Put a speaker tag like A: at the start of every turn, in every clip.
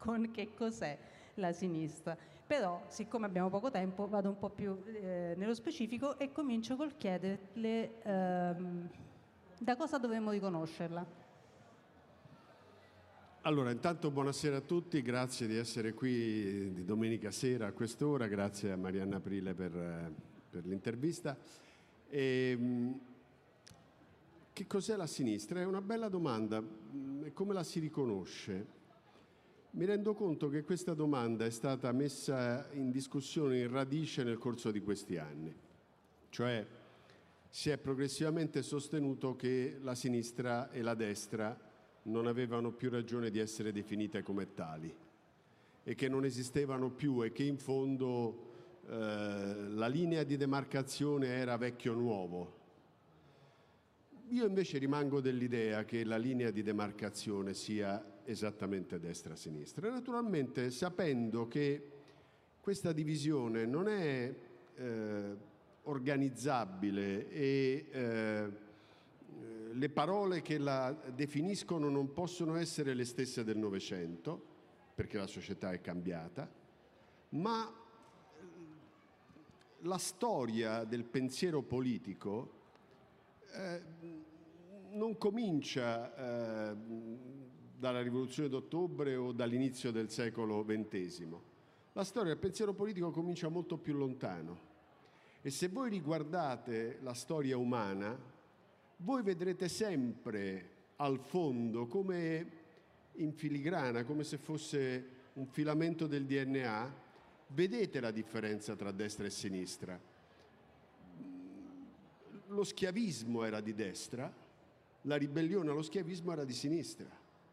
A: con che cos'è la sinistra. Però, siccome abbiamo poco tempo, vado un po' più nello specifico e comincio col chiederle da cosa dovremmo riconoscerla.
B: Allora, intanto buonasera a tutti, grazie di essere qui di domenica sera a quest'ora, grazie a Marianna Aprile per l'intervista. Che cos'è la sinistra? È una bella domanda, come la si riconosce? Mi rendo conto che questa domanda è stata messa in discussione in radice nel corso di questi anni, cioè si è progressivamente sostenuto che la sinistra e la destra non avevano più ragione di essere definite come tali e che non esistevano più e che in fondo la linea di demarcazione era vecchio-nuovo. Io invece rimango dell'idea che la linea di demarcazione sia esattamente destra-sinistra, naturalmente sapendo che questa divisione non è organizzabile e le parole che la definiscono non possono essere le stesse del Novecento, perché la società è cambiata, ma la storia del pensiero politico non comincia dalla Rivoluzione d'Ottobre o dall'inizio del secolo XX. La storia del pensiero politico comincia molto più lontano e se voi riguardate la storia umana, voi vedrete sempre al fondo, come in filigrana, come se fosse un filamento del DNA, vedete la differenza tra destra e sinistra. Lo schiavismo era di destra, la ribellione allo schiavismo era di sinistra.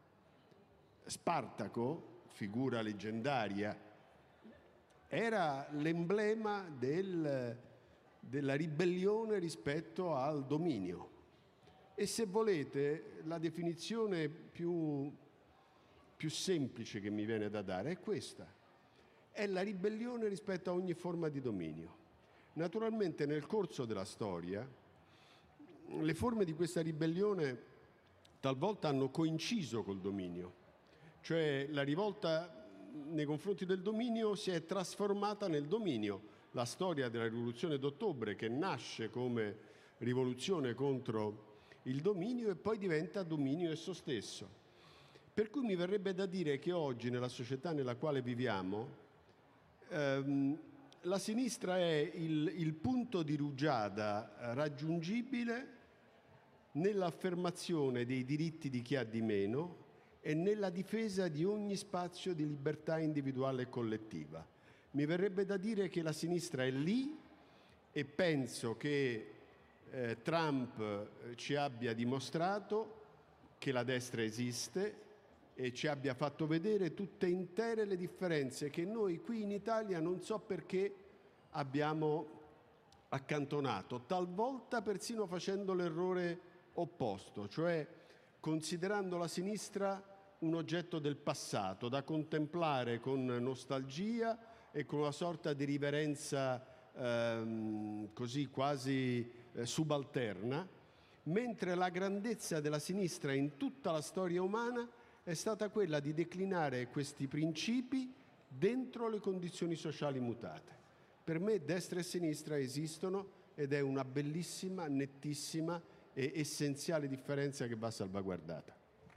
B: Spartaco, figura leggendaria, era l'emblema della ribellione rispetto al dominio. E se volete, la definizione più semplice che mi viene da dare è questa. È la ribellione rispetto a ogni forma di dominio. Naturalmente nel corso della storia le forme di questa ribellione talvolta hanno coinciso col dominio. Cioè la rivolta nei confronti del dominio si è trasformata nel dominio. La storia della Rivoluzione d'Ottobre, che nasce come rivoluzione contro il dominio e poi diventa dominio esso stesso. Per cui mi verrebbe da dire che oggi, nella società nella quale viviamo, la sinistra è il punto di rugiada raggiungibile nell'affermazione dei diritti di chi ha di meno e nella difesa di ogni spazio di libertà individuale e collettiva. Mi verrebbe da dire che la sinistra è lì e penso che Trump ci abbia dimostrato che la destra esiste e ci abbia fatto vedere tutte intere le differenze che noi qui in Italia non so perché abbiamo accantonato, talvolta persino facendo l'errore opposto, cioè considerando la sinistra un oggetto del passato da contemplare con nostalgia e con una sorta di riverenza così quasi subalterna, mentre la grandezza della sinistra in tutta la storia umana è stata quella di declinare questi principi dentro le condizioni sociali mutate. Per me destra e sinistra esistono ed è una bellissima, nettissima e essenziale differenza che va salvaguardata.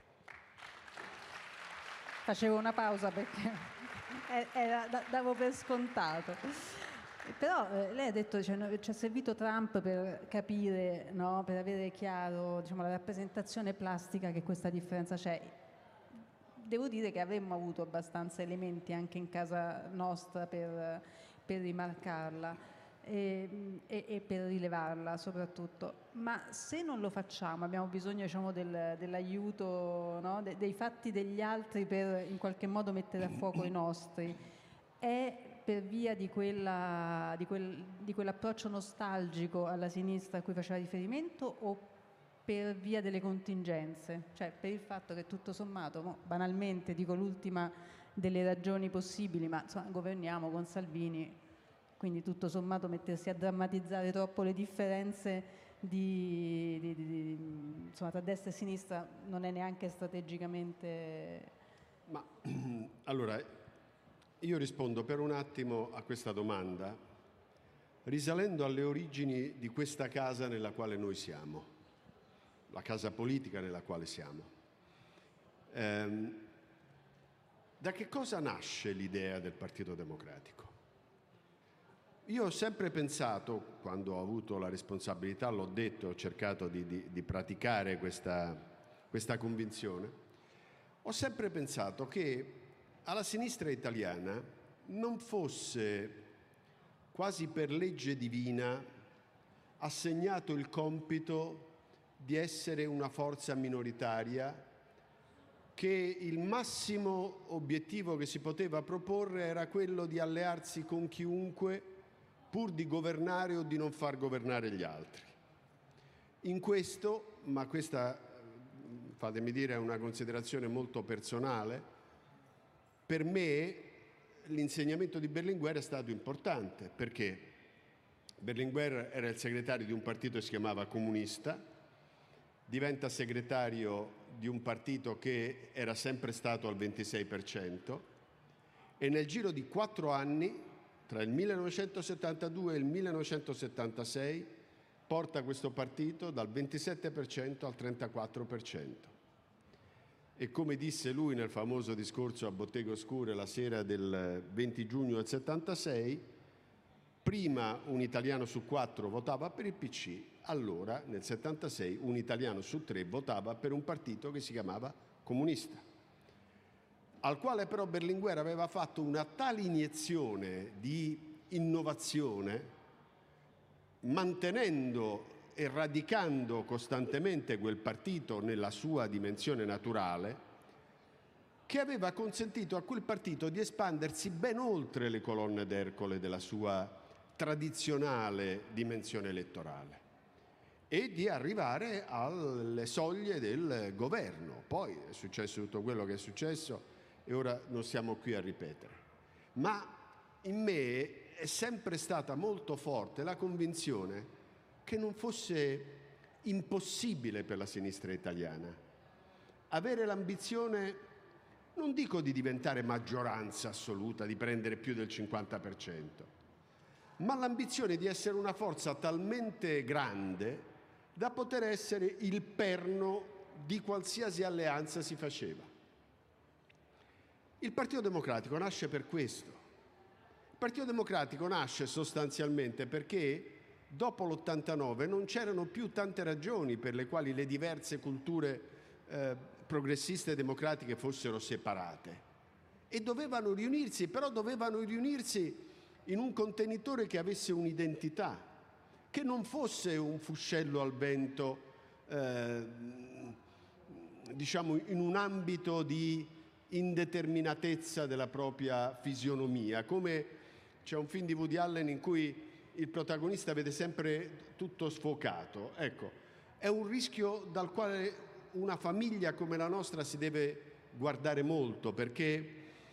A: Facevo una pausa perché davo per scontato. Però lei ha detto che ci è servito Trump per capire, no? Per avere chiaro, diciamo, la rappresentazione plastica che questa differenza c'è. Devo dire che avremmo avuto abbastanza elementi anche in casa nostra per rimarcarla e per rilevarla soprattutto. Ma se non lo facciamo, abbiamo bisogno, diciamo, dell'aiuto, no? Dei fatti degli altri per in qualche modo mettere a fuoco i nostri. È per via di quell'approccio nostalgico alla sinistra a cui faceva riferimento o per via delle contingenze? Cioè per il fatto che tutto sommato, banalmente dico l'ultima delle ragioni possibili, ma insomma, governiamo con Salvini, quindi tutto sommato mettersi a drammatizzare troppo le differenze insomma, tra destra e sinistra non è neanche strategicamente...
B: Ma Allora, io rispondo per un attimo a questa domanda risalendo alle origini di questa casa nella quale noi siamo, la casa politica nella quale siamo. Da che cosa nasce l'idea del Partito Democratico? Io ho sempre pensato, quando ho avuto la responsabilità, l'ho detto, ho cercato di praticare questa convinzione, ho sempre pensato che alla sinistra italiana non fosse quasi per legge divina assegnato il compito di essere una forza minoritaria, che il massimo obiettivo che si poteva proporre era quello di allearsi con chiunque pur di governare o di non far governare gli altri. In questo, ma questa, fatemi dire, è una considerazione molto personale, per me l'insegnamento di Berlinguer è stato importante, perché Berlinguer era il segretario di un partito che si chiamava Comunista, diventa segretario di un partito che era sempre stato al 26% e nel giro di 4 anni, tra il 1972 e il 1976, porta questo partito dal 27% al 34%. E come disse lui nel famoso discorso a Botteghe Oscure la sera del 20 giugno del 76, prima un italiano su 4 votava per il PC, allora nel 76 un italiano su 3 votava per un partito che si chiamava Comunista, al quale però Berlinguer aveva fatto una tale iniezione di innovazione, mantenendo e radicando costantemente quel partito nella sua dimensione naturale, che aveva consentito a quel partito di espandersi ben oltre le colonne d'Ercole della sua tradizionale dimensione elettorale e di arrivare alle soglie del governo. Poi è successo tutto quello che è successo e ora non siamo qui a ripetere. Ma in me è sempre stata molto forte la convinzione che non fosse impossibile per la sinistra italiana avere l'ambizione, non dico di diventare maggioranza assoluta, di prendere più del 50%, ma l'ambizione di essere una forza talmente grande da poter essere il perno di qualsiasi alleanza si faceva. Il Partito Democratico nasce per questo. Il Partito Democratico nasce sostanzialmente perché dopo l'89 non c'erano più tante ragioni per le quali le diverse culture progressiste e democratiche fossero separate e dovevano riunirsi, però dovevano riunirsi in un contenitore che avesse un'identità, che non fosse un fuscello al vento, diciamo in un ambito di indeterminatezza della propria fisionomia, come c'è un film di Woody Allen in cui il protagonista vede sempre tutto sfocato. Ecco, è un rischio dal quale una famiglia come la nostra si deve guardare molto, perché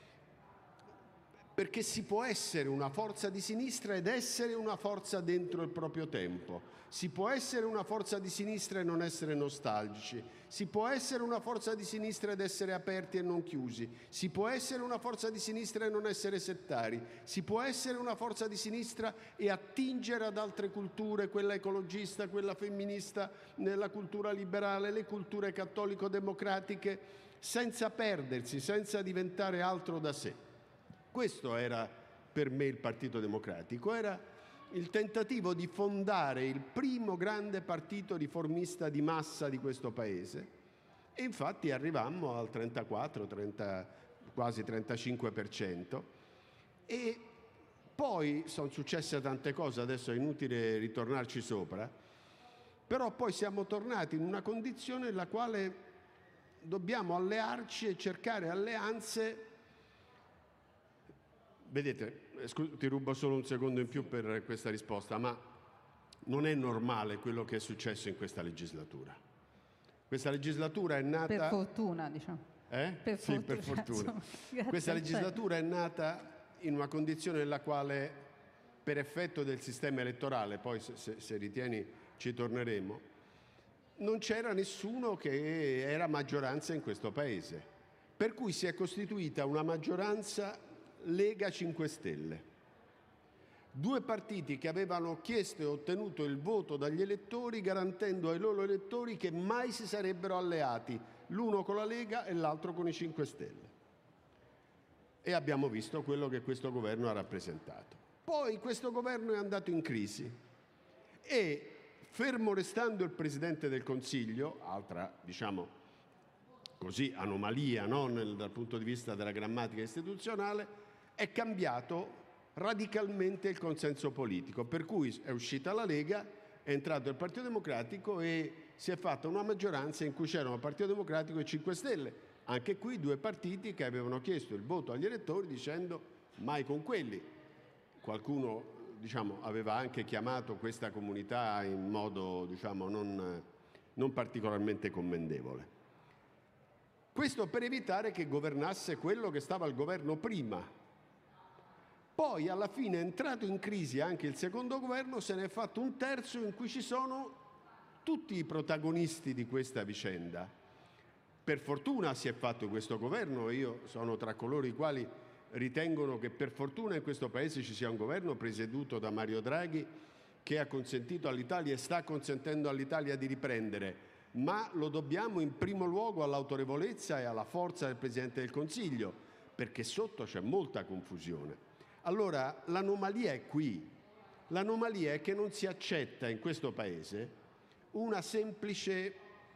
B: si può essere una forza di sinistra ed essere una forza dentro il proprio tempo. Si può essere una forza di sinistra e non essere nostalgici. Si può essere una forza di sinistra ed essere aperti e non chiusi. Si può essere una forza di sinistra e non essere settari. Si può essere una forza di sinistra e attingere ad altre culture, quella ecologista, quella femminista, nella cultura liberale, le culture cattolico-democratiche, senza perdersi, senza diventare altro da sé. Questo era per me il Partito Democratico, era il tentativo di fondare il primo grande partito riformista di massa di questo Paese e infatti arrivammo al 34, quasi 35% e poi sono successe tante cose, adesso è inutile ritornarci sopra, però poi siamo tornati in una condizione nella quale dobbiamo allearci e cercare alleanze. Vedete, ti rubo solo un secondo in più per questa risposta, ma non è normale quello che è successo in questa legislatura. Questa legislatura è nata...
A: Per fortuna, diciamo.
B: Sì, per fortuna. Questa legislatura è nata in una condizione nella quale, per effetto del sistema elettorale, poi se ritieni ci torneremo, non c'era nessuno che era maggioranza in questo Paese. per cui si è costituita una maggioranza Lega 5 Stelle. Due partiti che avevano chiesto e ottenuto il voto dagli elettori, garantendo ai loro elettori che mai si sarebbero alleati, l'uno con la Lega e l'altro con i 5 Stelle. E abbiamo visto quello che questo governo ha rappresentato. Poi questo governo è andato in crisi e, fermo restando il Presidente del Consiglio, altra, diciamo così, anomalia, no? Dal punto di vista della grammatica istituzionale, è cambiato radicalmente il consenso politico, per cui è uscita la Lega, è entrato il Partito Democratico e si è fatta una maggioranza in cui c'erano il Partito Democratico e 5 Stelle. Anche qui due partiti che avevano chiesto il voto agli elettori dicendo mai con quelli. Qualcuno, diciamo, aveva anche chiamato questa comunità in modo, diciamo, non particolarmente commendevole. Questo per evitare che governasse quello che stava al governo prima. Poi alla fine è entrato in crisi anche il secondo governo, se ne è fatto un terzo in cui ci sono tutti i protagonisti di questa vicenda. Per fortuna si è fatto questo governo, io sono tra coloro i quali ritengono che per fortuna in questo Paese ci sia un governo presieduto da Mario Draghi che ha consentito all'Italia e sta consentendo all'Italia di riprendere, ma lo dobbiamo in primo luogo all'autorevolezza e alla forza del Presidente del Consiglio, perché sotto c'è molta confusione. Allora l'anomalia è qui, l'anomalia è che non si accetta in questo Paese una semplice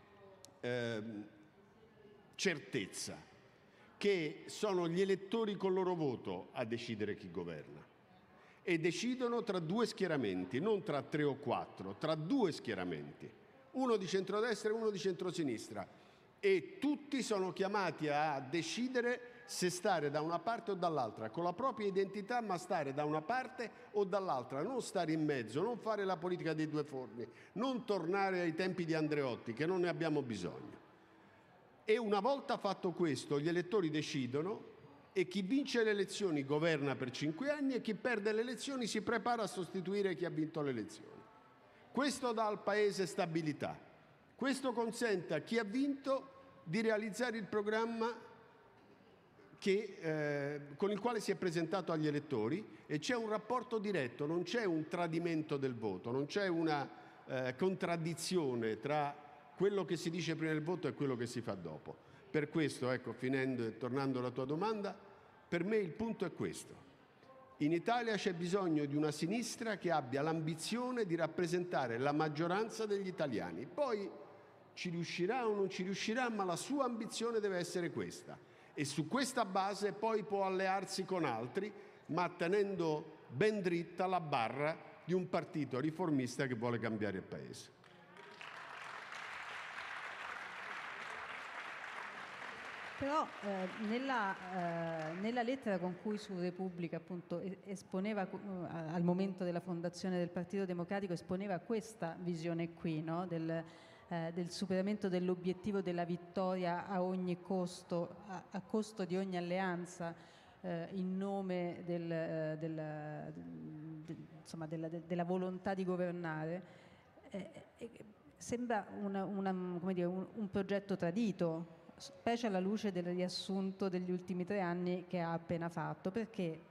B: certezza, che sono gli elettori col loro voto a decidere chi governa e decidono tra due schieramenti, non tra 3 o 4, tra due schieramenti, uno di centrodestra e uno di centrosinistra, e tutti sono chiamati a decidere se stare da una parte o dall'altra, con la propria identità, ma stare da una parte o dall'altra, non stare in mezzo, non fare la politica dei due forni, non tornare ai tempi di Andreotti, che non ne abbiamo bisogno. E una volta fatto questo, gli elettori decidono e chi vince le elezioni governa per 5 anni e chi perde le elezioni si prepara a sostituire chi ha vinto le elezioni. Questo dà al Paese stabilità. Questo consente a chi ha vinto di realizzare il programma con il quale si è presentato agli elettori, e c'è un rapporto diretto, non c'è un tradimento del voto, non c'è una contraddizione tra quello che si dice prima del voto e quello che si fa dopo. Per questo, ecco, finendo e tornando alla tua domanda, per me il punto è questo. In Italia c'è bisogno di una sinistra che abbia l'ambizione di rappresentare la maggioranza degli italiani. Poi ci riuscirà o non ci riuscirà, ma la sua ambizione deve essere questa. E su questa base poi può allearsi con altri, ma tenendo ben dritta la barra di un partito riformista che vuole cambiare il Paese.
A: Però nella lettera con cui su Repubblica appunto esponeva al momento della fondazione del Partito Democratico, esponeva questa visione qui, no? Del superamento dell'obiettivo della vittoria a ogni costo, a costo di ogni alleanza, in nome della volontà di governare. Sembra un progetto tradito, specie alla luce del riassunto degli ultimi 3 anni che ha appena fatto, perché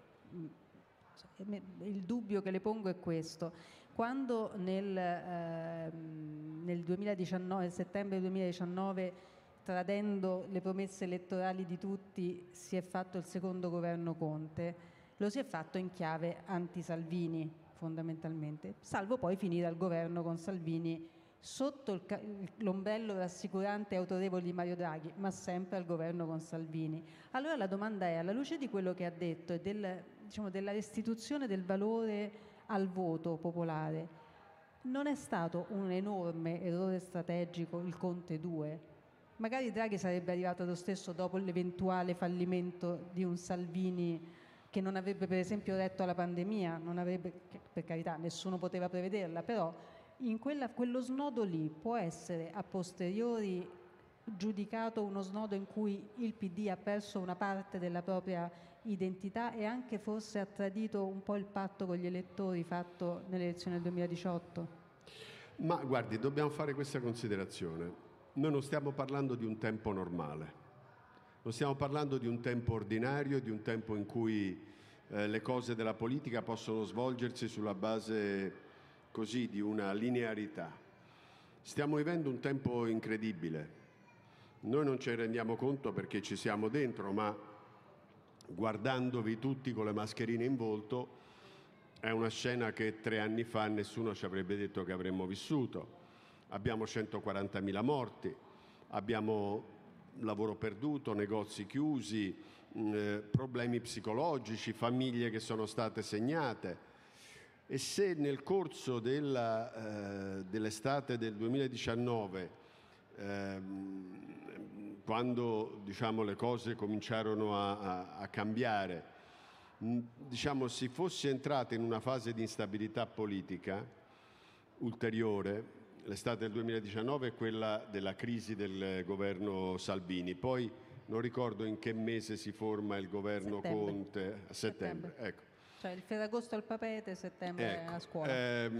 A: il dubbio che le pongo è questo. Quando nel 2019, nel settembre 2019, tradendo le promesse elettorali di tutti, si è fatto il secondo governo Conte, lo si è fatto in chiave anti-Salvini, fondamentalmente, salvo poi finire al governo con Salvini sotto l'ombrello rassicurante e autorevole di Mario Draghi, ma sempre al governo con Salvini. Allora la domanda è, alla luce di quello che ha detto e della restituzione del valore al voto popolare, non è stato un enorme errore strategico il Conte 2? Magari Draghi sarebbe arrivato lo stesso dopo l'eventuale fallimento di un Salvini che non avrebbe per esempio retto alla pandemia, non avrebbe, per carità nessuno poteva prevederla, però in quello snodo lì può essere a posteriori giudicato uno snodo in cui il PD ha perso una parte della propria identità e anche forse ha tradito un po' il patto con gli elettori fatto nelle elezioni del 2018?
B: Ma guardi, dobbiamo fare questa considerazione. Noi non stiamo parlando di un tempo normale. Non stiamo parlando di un tempo ordinario, di un tempo in cui le cose della politica possono svolgersi sulla base così di una linearità. Stiamo vivendo un tempo incredibile. Noi non ce ne rendiamo conto perché ci siamo dentro, ma guardandovi tutti con le mascherine in volto è una scena che 3 anni fa nessuno ci avrebbe detto che avremmo vissuto. Abbiamo 140.000 morti, abbiamo lavoro perduto, negozi chiusi, problemi psicologici, famiglie che sono state segnate. E se nel corso dell'estate del 2019, quando diciamo, le cose cominciarono a cambiare, si fosse entrati in una fase di instabilità politica ulteriore, l'estate del 2019 è quella della crisi del governo Salvini, poi non ricordo in che mese si forma il governo Conte, a settembre. Ecco.
A: Cioè il Ferragosto al Papete, settembre a scuola.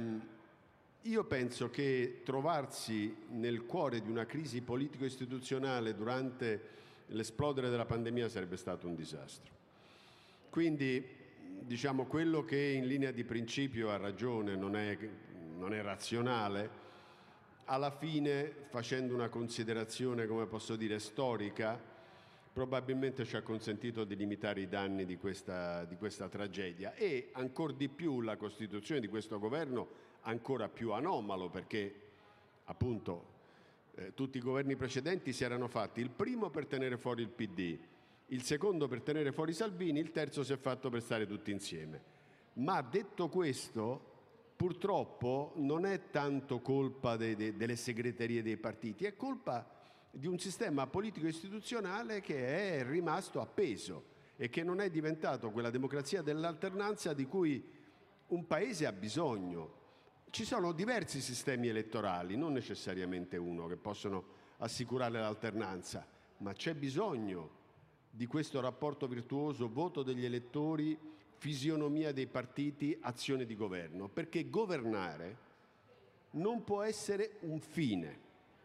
B: Io penso che trovarsi nel cuore di una crisi politico-istituzionale durante l'esplodere della pandemia sarebbe stato un disastro. Quindi, diciamo, quello che in linea di principio ha ragione non è razionale, alla fine, facendo una considerazione, come posso dire, storica, probabilmente ci ha consentito di limitare i danni di questa tragedia, e ancor di più la costituzione di questo governo ancora più anomalo, perché appunto tutti i governi precedenti si erano fatti il primo per tenere fuori il PD, il secondo per tenere fuori Salvini, il terzo si è fatto per stare tutti insieme. Ma detto questo, purtroppo non è tanto colpa delle segreterie dei partiti, è colpa di un sistema politico-istituzionale che è rimasto appeso e che non è diventato quella democrazia dell'alternanza di cui un paese ha bisogno. Ci sono diversi sistemi elettorali, non necessariamente uno, che possono assicurare l'alternanza, ma c'è bisogno di questo rapporto virtuoso, voto degli elettori, fisionomia dei partiti, azione di governo, perché governare non può essere un fine.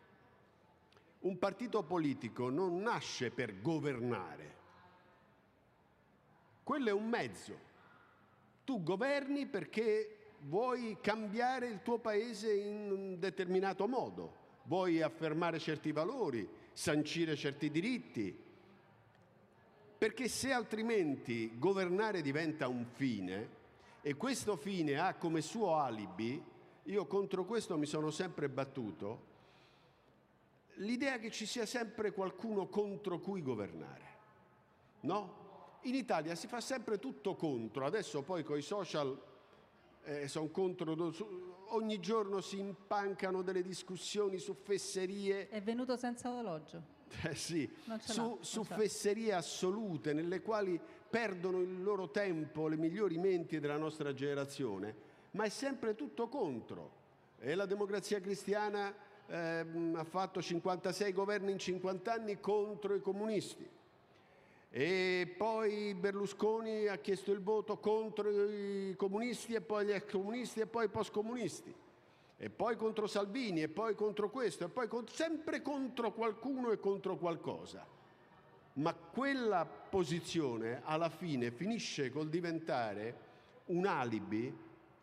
B: Un partito politico non nasce per governare, quello è un mezzo. Tu governi perché vuoi cambiare il tuo paese in un determinato modo, vuoi affermare certi valori, sancire certi diritti, perché se altrimenti governare diventa un fine e questo fine ha come suo alibi, io contro questo mi sono sempre battuto, l'idea che ci sia sempre qualcuno contro cui governare, no? In Italia si fa sempre tutto contro, adesso poi con i social sono contro, ogni giorno si impancano delle discussioni su fesserie.
A: È venuto senza orologio.
B: Sì, su fesserie assolute nelle quali perdono il loro tempo le migliori menti della nostra generazione, ma è sempre tutto contro. E la Democrazia Cristiana ha fatto 56 governi in 50 anni contro i comunisti. E poi Berlusconi ha chiesto il voto contro i comunisti e poi gli ex comunisti e poi i post-comunisti. E poi contro Salvini e poi contro questo e poi sempre contro qualcuno e contro qualcosa. Ma quella posizione alla fine finisce col diventare un alibi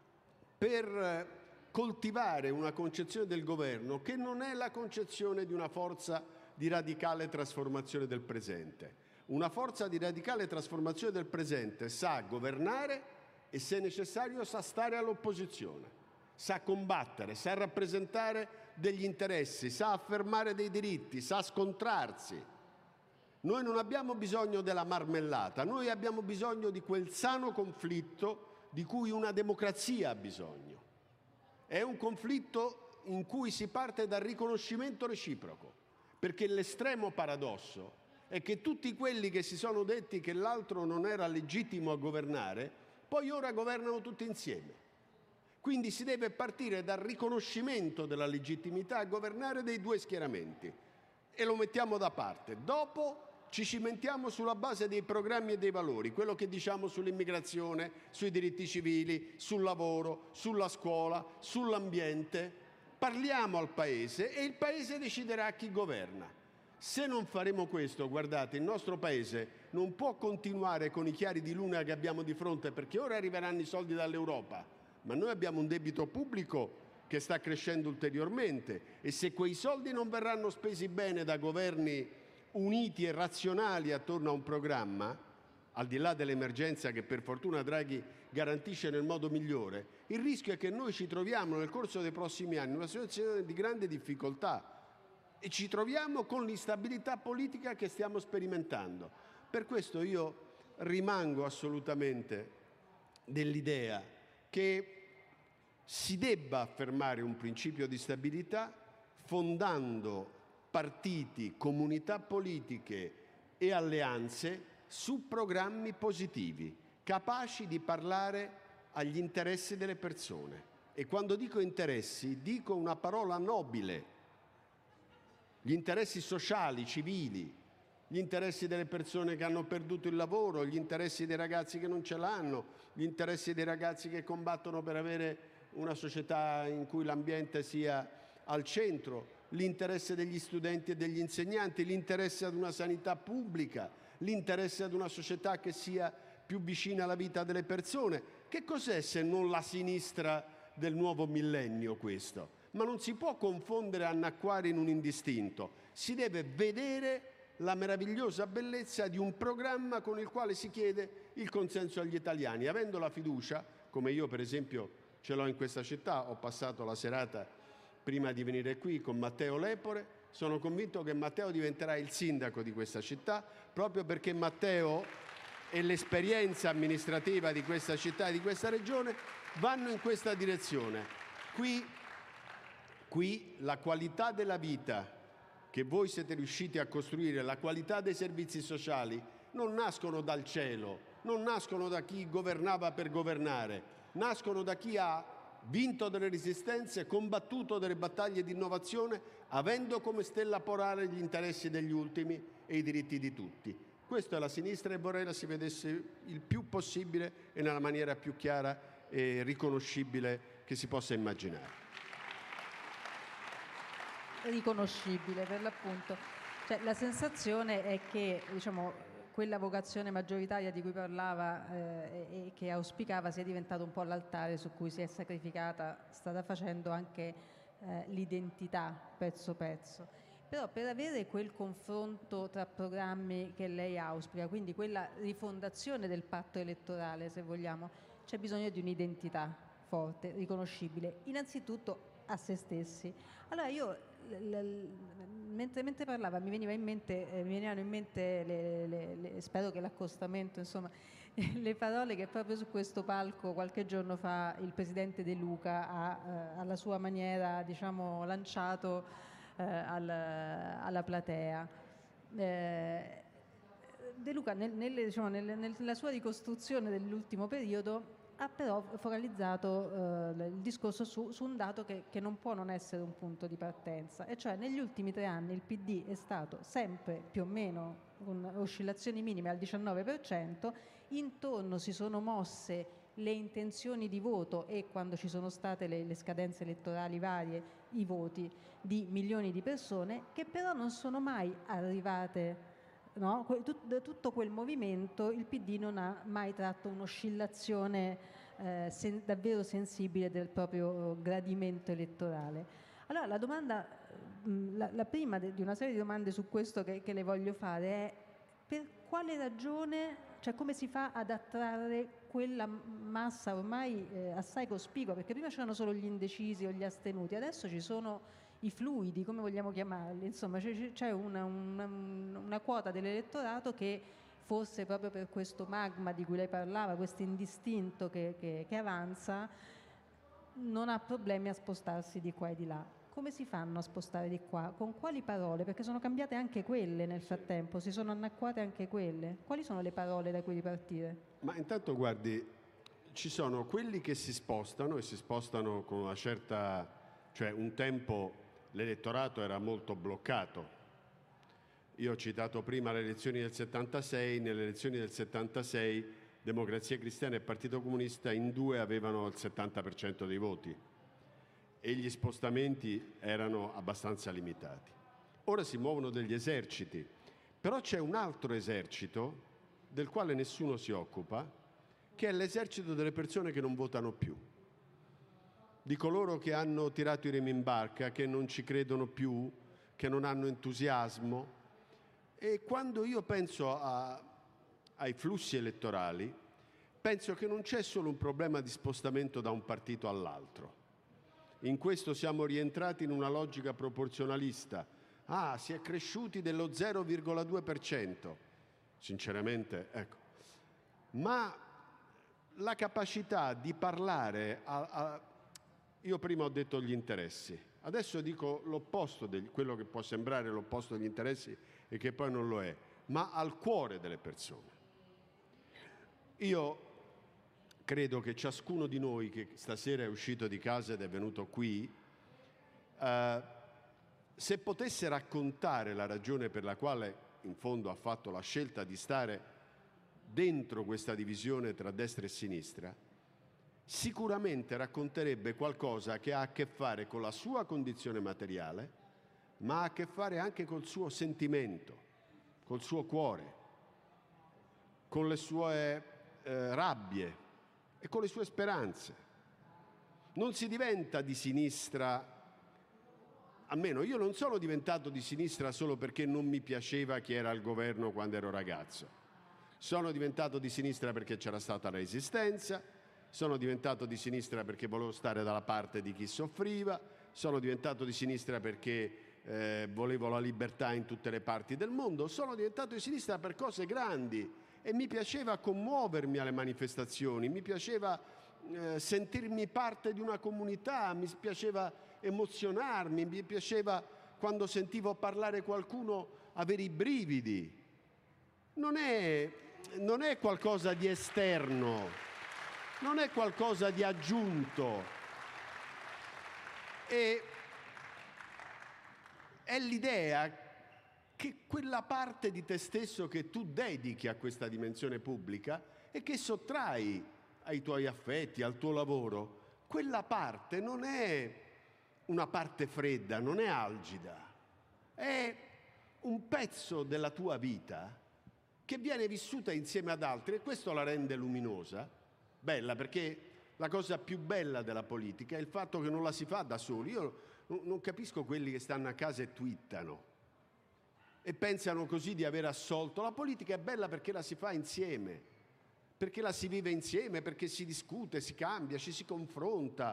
B: per coltivare una concezione del governo che non è la concezione di una forza di radicale trasformazione del presente. Una forza di radicale trasformazione del presente sa governare e, se necessario, sa stare all'opposizione, sa combattere, sa rappresentare degli interessi, sa affermare dei diritti, sa scontrarsi. Noi non abbiamo bisogno della marmellata, noi abbiamo bisogno di quel sano conflitto di cui una democrazia ha bisogno. È un conflitto in cui si parte dal riconoscimento reciproco, perché l'estremo paradosso è che tutti quelli che si sono detti che l'altro non era legittimo a governare, poi ora governano tutti insieme. Quindi si deve partire dal riconoscimento della legittimità a governare dei due schieramenti e lo mettiamo da parte. Dopo ci cimentiamo sulla base dei programmi e dei valori, quello che diciamo sull'immigrazione, sui diritti civili, sul lavoro, sulla scuola, sull'ambiente. Parliamo al Paese e il Paese deciderà chi governa. Se non faremo questo, guardate, il nostro Paese non può continuare con i chiari di luna che abbiamo di fronte, perché ora arriveranno i soldi dall'Europa, ma noi abbiamo un debito pubblico che sta crescendo ulteriormente, e se quei soldi non verranno spesi bene da governi uniti e razionali attorno a un programma, al di là dell'emergenza che per fortuna Draghi garantisce nel modo migliore, il rischio è che noi ci troviamo nel corso dei prossimi anni in una situazione di grande difficoltà e ci troviamo con l'instabilità politica che stiamo sperimentando. Per questo io rimango assolutamente dell'idea che si debba affermare un principio di stabilità fondando partiti, comunità politiche e alleanze su programmi positivi, capaci di parlare agli interessi delle persone. E quando dico interessi, dico una parola nobile: gli interessi sociali, civili, gli interessi delle persone che hanno perduto il lavoro, gli interessi dei ragazzi che non ce l'hanno, gli interessi dei ragazzi che combattono per avere una società in cui l'ambiente sia al centro, l'interesse degli studenti e degli insegnanti, l'interesse ad una sanità pubblica, l'interesse ad una società che sia più vicina alla vita delle persone. Che cos'è se non la sinistra del nuovo millennio questo? Ma non si può confondere e annacquare in un indistinto. Si deve vedere la meravigliosa bellezza di un programma con il quale si chiede il consenso agli italiani. Avendo la fiducia, come io per esempio ce l'ho in questa città, ho passato la serata prima di venire qui con Matteo Lepore, sono convinto che Matteo diventerà il sindaco di questa città, proprio perché Matteo e l'esperienza amministrativa di questa città e di questa regione vanno in questa direzione. Qui la qualità della vita che voi siete riusciti a costruire, la qualità dei servizi sociali, non nascono dal cielo, non nascono da chi governava per governare, nascono da chi ha vinto delle resistenze, combattuto delle battaglie di innovazione, avendo come stella polare gli interessi degli ultimi e i diritti di tutti. Questa è la sinistra e vorrei la si vedesse il più possibile e nella maniera più chiara e riconoscibile che si possa immaginare.
A: Riconoscibile per l'appunto. Cioè, la sensazione è che, diciamo, quella vocazione maggioritaria di cui parlava e che auspicava sia diventato un po' l'altare su cui si è sacrificata, strada facendo anche l'identità pezzo pezzo. Però per avere quel confronto tra programmi che lei auspica, quindi quella rifondazione del patto elettorale, se vogliamo, c'è bisogno di un'identità forte, riconoscibile, innanzitutto a se stessi. Allora io mentre parlava mi venivano in mente spero che l'accostamento, insomma, le parole che proprio su questo palco qualche giorno fa il presidente De Luca ha alla sua maniera, diciamo, lanciato alla platea. De Luca nella sua ricostruzione dell'ultimo periodo ha però focalizzato il discorso su un dato che non può non essere un punto di partenza, e cioè negli ultimi 3 anni il PD è stato sempre più o meno con oscillazioni minime al 19%, intorno si sono mosse le intenzioni di voto e, quando ci sono state le scadenze elettorali varie, i voti di milioni di persone, che però non sono mai arrivate. No? Da tutto quel movimento il PD non ha mai tratto un'oscillazione davvero sensibile del proprio gradimento elettorale. Allora la domanda, la prima di una serie di domande su questo che le voglio fare è: per quale ragione, cioè come si fa ad attrarre quella massa ormai assai cospicua? Perché prima c'erano solo gli indecisi o gli astenuti, adesso ci sono i fluidi, come vogliamo chiamarli, insomma c'è una quota dell'elettorato che forse proprio per questo magma di cui lei parlava, questo indistinto che avanza, non ha problemi a spostarsi di qua e di là. Come si fanno a spostare di qua? Con quali parole? Perché sono cambiate anche quelle nel frattempo, si sono annacquate anche quelle. Quali sono le parole da cui ripartire?
B: Ma intanto guardi, ci sono quelli che si spostano e si spostano con una certa, cioè un tempo l'elettorato era molto bloccato. Io ho citato prima le elezioni del 76, nelle elezioni del 76 Democrazia Cristiana e Partito Comunista in 2 avevano il 70% dei voti e gli spostamenti erano abbastanza limitati. ora si muovono degli eserciti, però c'è un altro esercito del quale nessuno si occupa, che è l'esercito delle persone che non votano più, di coloro che hanno tirato i remi in barca, che non ci credono più, che non hanno entusiasmo. E quando io penso ai flussi elettorali, penso che non c'è solo un problema di spostamento da un partito all'altro. In questo siamo rientrati in una logica proporzionalista. Si è cresciuti dello 0,2%. Sinceramente, ecco. Ma la capacità di parlare, io prima ho detto gli interessi, adesso dico l'opposto, quello che può sembrare l'opposto degli interessi e che poi non lo è, ma al cuore delle persone. Io credo che ciascuno di noi che stasera è uscito di casa ed è venuto qui, se potesse raccontare la ragione per la quale in fondo ha fatto la scelta di stare dentro questa divisione tra destra e sinistra, sicuramente racconterebbe qualcosa che ha a che fare con la sua condizione materiale, ma ha a che fare anche col suo sentimento, col suo cuore, con le sue rabbie e con le sue speranze. Non si diventa di sinistra, almeno io non sono diventato di sinistra solo perché non mi piaceva chi era al governo quando ero ragazzo. Sono diventato di sinistra perché c'era stata la Resistenza, sono diventato di sinistra perché volevo stare dalla parte di chi soffriva, sono diventato di sinistra perché volevo la libertà in tutte le parti del mondo, sono diventato di sinistra per cose grandi e mi piaceva commuovermi alle manifestazioni, mi piaceva sentirmi parte di una comunità, mi piaceva emozionarmi, mi piaceva quando sentivo parlare qualcuno avere i brividi. Non è qualcosa di esterno, non è qualcosa di aggiunto, è l'idea che quella parte di te stesso che tu dedichi a questa dimensione pubblica e che sottrai ai tuoi affetti, al tuo lavoro, quella parte non è una parte fredda, non è algida, è un pezzo della tua vita che viene vissuta insieme ad altri e questo la rende luminosa, bella, perché la cosa più bella della politica è il fatto che non la si fa da soli. Io non capisco quelli che stanno a casa e twittano e pensano così di aver assolto. La politica è bella perché la si fa insieme, perché la si vive insieme, perché si discute, si cambia, ci si confronta.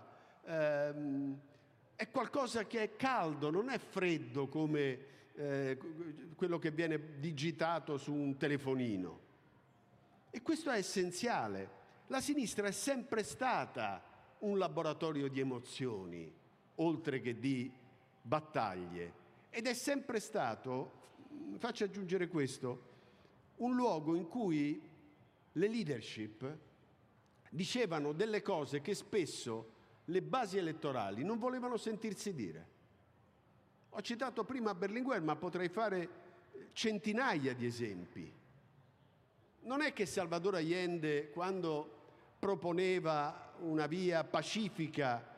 B: È qualcosa che è caldo, non è freddo come quello che viene digitato su un telefonino. E questo è essenziale. La sinistra è sempre stata un laboratorio di emozioni, oltre che di battaglie, ed è sempre stato, faccio aggiungere questo, un luogo in cui le leadership dicevano delle cose che spesso le basi elettorali non volevano sentirsi dire. Ho citato prima Berlinguer, ma potrei fare centinaia di esempi. Non è che Salvador Allende, quando proponeva una via pacifica,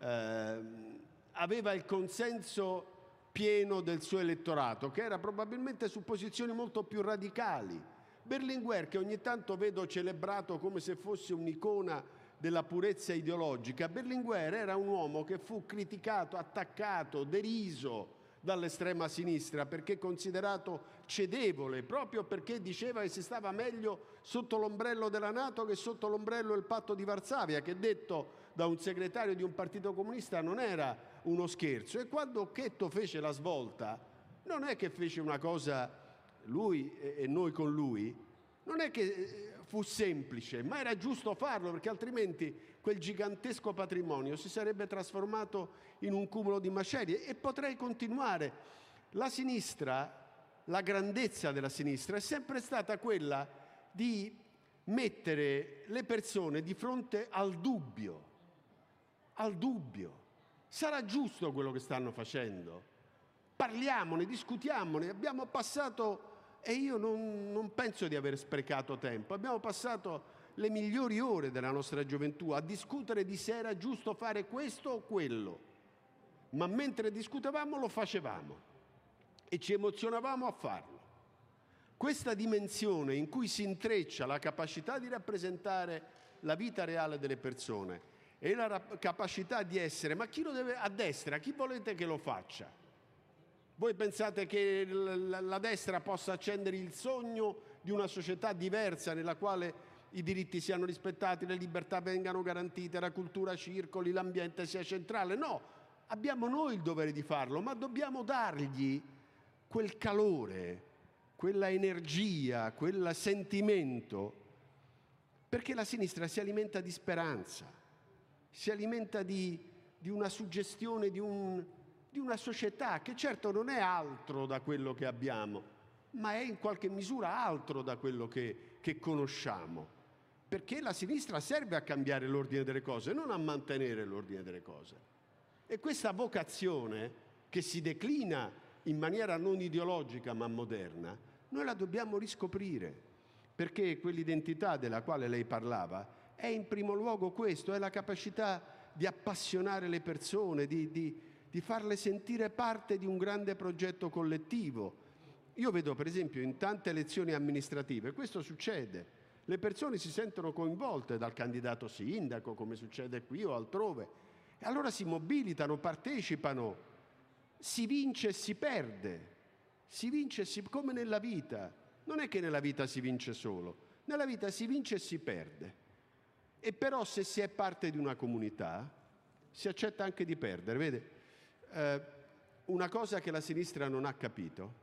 B: aveva il consenso pieno del suo elettorato, che era probabilmente su posizioni molto più radicali. Berlinguer, che ogni tanto vedo celebrato come se fosse un'icona della purezza ideologica, Berlinguer era un uomo che fu criticato, attaccato, deriso dall'estrema sinistra perché considerato cedevole, proprio perché diceva che si stava meglio sotto l'ombrello della NATO che sotto l'ombrello del patto di Varsavia, che detto da un segretario di un partito comunista non era uno scherzo. E quando Occhetto fece la svolta, non è che fece una cosa lui e noi con lui, non è che fu semplice, ma era giusto farlo, perché altrimenti quel gigantesco patrimonio si sarebbe trasformato in un cumulo di macerie. E potrei continuare. La sinistra, la grandezza della sinistra è sempre stata quella di mettere le persone di fronte al dubbio. Al dubbio. Sarà giusto quello che stanno facendo? Parliamone, discutiamone. Abbiamo passato, e io non penso di aver sprecato tempo, abbiamo passato le migliori ore della nostra gioventù a discutere di se era giusto fare questo o quello, ma mentre discutevamo lo facevamo. e ci emozionavamo a farlo. Questa dimensione in cui si intreccia la capacità di rappresentare la vita reale delle persone e la capacità di essere, ma chi lo deve a destra, chi volete che lo faccia? Voi pensate che la destra possa accendere il sogno di una società diversa nella quale i diritti siano rispettati, le libertà vengano garantite, la cultura circoli, l'ambiente sia centrale? No, abbiamo noi il dovere di farlo, ma dobbiamo dargli quel calore, quella energia, quel sentimento, perché la sinistra si alimenta di speranza, si alimenta di una suggestione, di una società che certo non è altro da quello che abbiamo, ma è in qualche misura altro da quello che conosciamo, perché la sinistra serve a cambiare l'ordine delle cose, non a mantenere l'ordine delle cose. E questa vocazione, che si declina in maniera non ideologica ma moderna, noi la dobbiamo riscoprire, perché quell'identità della quale lei parlava è in primo luogo questo, è la capacità di appassionare le persone, di farle sentire parte di un grande progetto collettivo. Io vedo per esempio in tante elezioni amministrative, questo succede, le persone si sentono coinvolte dal candidato sindaco, come succede qui o altrove, e allora si mobilitano, partecipano, si vince e si perde, come nella vita. Non è che nella vita si vince solo, nella vita si vince e si perde. E però se si è parte di una comunità, si accetta anche di perdere. Vede, una cosa che la sinistra non ha capito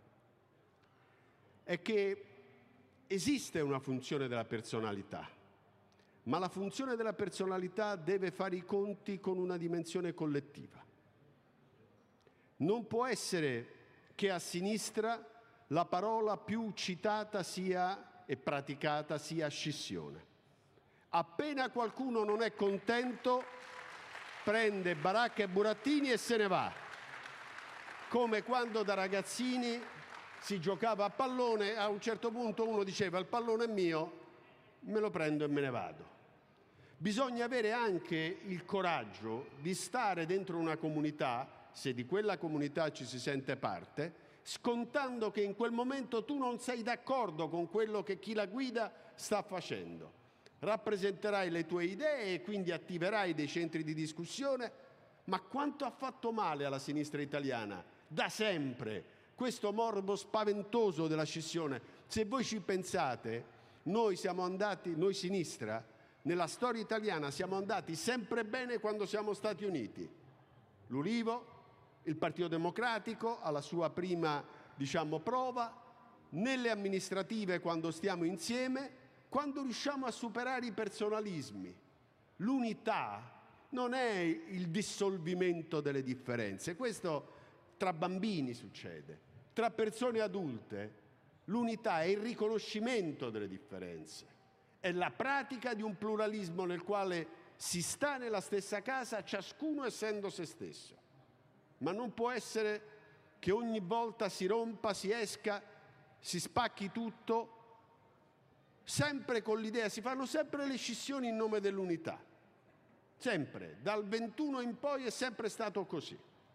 B: è che esiste una funzione della personalità, ma la funzione della personalità deve fare i conti con una dimensione collettiva. Non può essere che a sinistra la parola più citata sia e praticata sia scissione. Appena qualcuno non è contento, prende Baracca e Burattini e se ne va. Come quando da ragazzini si giocava a pallone, a un certo punto uno diceva il pallone è mio, me lo prendo e me ne vado. Bisogna avere anche il coraggio di stare dentro una comunità, se di quella comunità ci si sente parte, scontando che in quel momento tu non sei d'accordo con quello che chi la guida sta facendo. Rappresenterai le tue idee e quindi attiverai dei centri di discussione, ma quanto ha fatto male alla sinistra italiana da sempre questo morbo spaventoso della scissione. Se voi ci pensate, noi sinistra, nella storia italiana siamo andati sempre bene quando siamo stati uniti. L'Ulivo, il Partito Democratico alla sua prima, prova, nelle amministrative quando stiamo insieme, quando riusciamo a superare i personalismi. L'unità non è il dissolvimento delle differenze, questo tra bambini succede. Tra persone adulte l'unità è il riconoscimento delle differenze, è la pratica di un pluralismo nel quale si sta nella stessa casa, ciascuno essendo se stesso. Ma non può essere che ogni volta si rompa, si esca, si spacchi tutto, sempre con l'idea, si fanno sempre le scissioni in nome dell'unità. Sempre, dal 21 in poi è sempre stato così.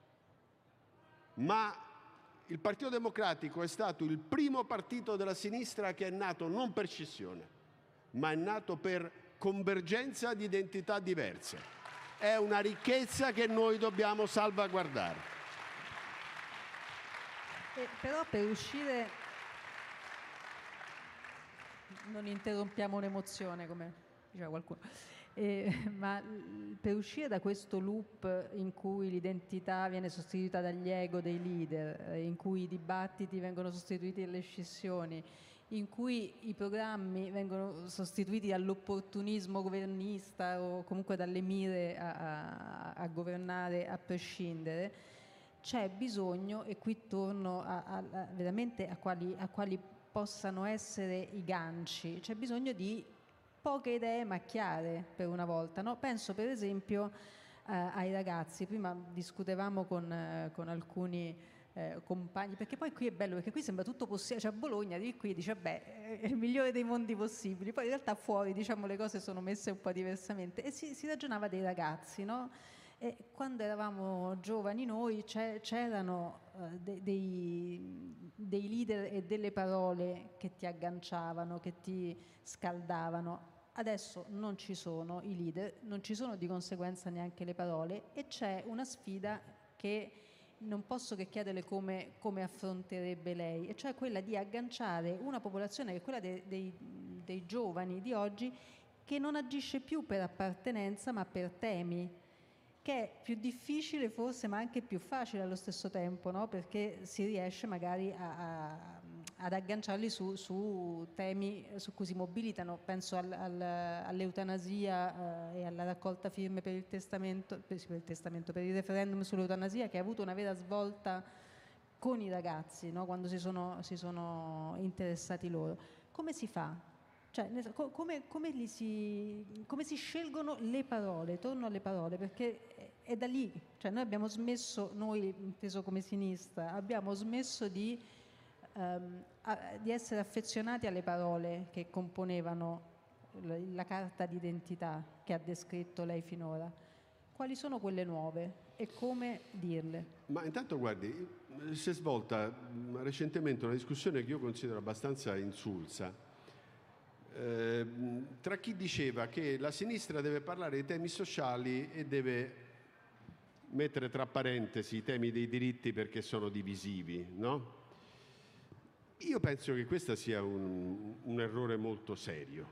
B: Ma il Partito Democratico è stato il primo partito della sinistra che è nato non per scissione, ma è nato per convergenza di identità diverse. È una ricchezza che noi dobbiamo salvaguardare.
A: Però per uscire, non interrompiamo un'emozione come diceva qualcuno, ma per uscire da questo loop in cui l'identità viene sostituita dagli ego dei leader, in cui i dibattiti vengono sostituiti dalle scissioni, in cui i programmi vengono sostituiti dall'opportunismo governista o comunque dalle mire a governare a prescindere, c'è bisogno, e qui torno veramente a quali possano essere i ganci, c'è bisogno di poche idee ma chiare per una volta, no? Penso per esempio ai ragazzi, prima discutevamo con alcuni compagni, perché poi qui è bello, perché qui sembra tutto possibile, cioè a Bologna arrivi qui e dici vabbè è il migliore dei mondi possibili, poi in realtà fuori le cose sono messe un po' diversamente, e si ragionava dei ragazzi, no? E quando eravamo giovani noi c'erano dei leader e delle parole che ti agganciavano, che ti scaldavano. Adesso non ci sono i leader, non ci sono di conseguenza neanche le parole, e c'è una sfida che non posso che chiederle come affronterebbe lei, e cioè quella di agganciare una popolazione che è quella dei giovani di oggi, che non agisce più per appartenenza ma per temi, che è più difficile forse ma anche più facile allo stesso tempo, no? Perché si riesce magari ad agganciarli su temi su cui si mobilitano. Penso all'eutanasia e alla raccolta firme per il testamento, per il referendum sull'eutanasia, che ha avuto una vera svolta con i ragazzi, no? Quando si sono interessati loro. Come si fa? Cioè, come si scelgono le parole? Torno alle parole, perché è da lì. Cioè, noi abbiamo smesso, noi inteso come sinistra, abbiamo smesso di essere affezionati alle parole che componevano la carta d'identità che ha descritto lei finora. Quali sono quelle nuove e come dirle?
B: Ma intanto, guardi, si è svolta recentemente una discussione che io considero abbastanza insulsa, tra chi diceva che la sinistra deve parlare di temi sociali e deve mettere tra parentesi i temi dei diritti perché sono divisivi, no? Io penso che questo sia un errore molto serio.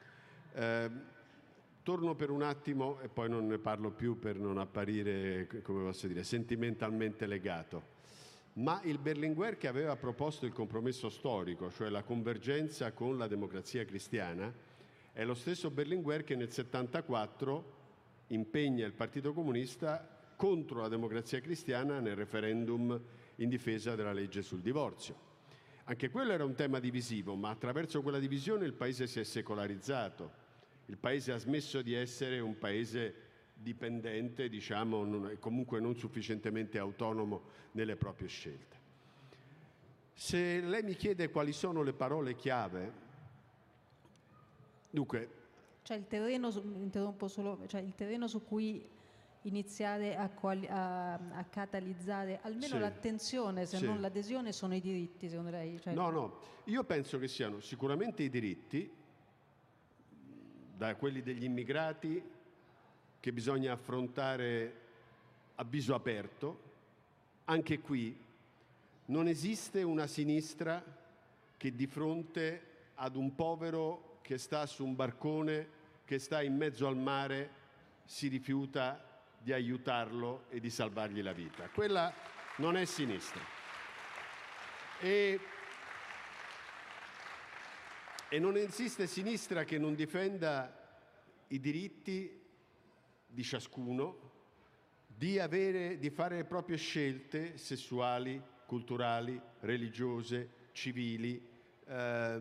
B: Torno per un attimo e poi non ne parlo più per non apparire, come posso dire, sentimentalmente legato. Ma il Berlinguer che aveva proposto il compromesso storico, cioè la convergenza con la Democrazia Cristiana, è lo stesso Berlinguer che nel 1974 impegna il Partito Comunista contro la Democrazia Cristiana nel referendum in difesa della legge sul divorzio. Anche quello era un tema divisivo, ma attraverso quella divisione il Paese si è secolarizzato, il Paese ha smesso di essere un Paese dipendente, diciamo, comunque non sufficientemente autonomo nelle proprie scelte. Se lei mi chiede quali sono le parole chiave, dunque...
A: Cioè il terreno, interrompo solo, cioè il terreno su cui iniziare a catalizzare almeno
B: sì,
A: l'attenzione, se non l'adesione, sono i diritti, secondo lei? Cioè...
B: No, io penso che siano sicuramente i diritti, da quelli degli immigrati, che bisogna affrontare a viso aperto. Anche qui non esiste una sinistra che di fronte ad un povero che sta su un barcone, che sta in mezzo al mare, si rifiuta di aiutarlo e di salvargli la vita. Quella non è sinistra. E non esiste sinistra che non difenda i diritti di ciascuno di fare le proprie scelte sessuali, culturali, religiose, civili, la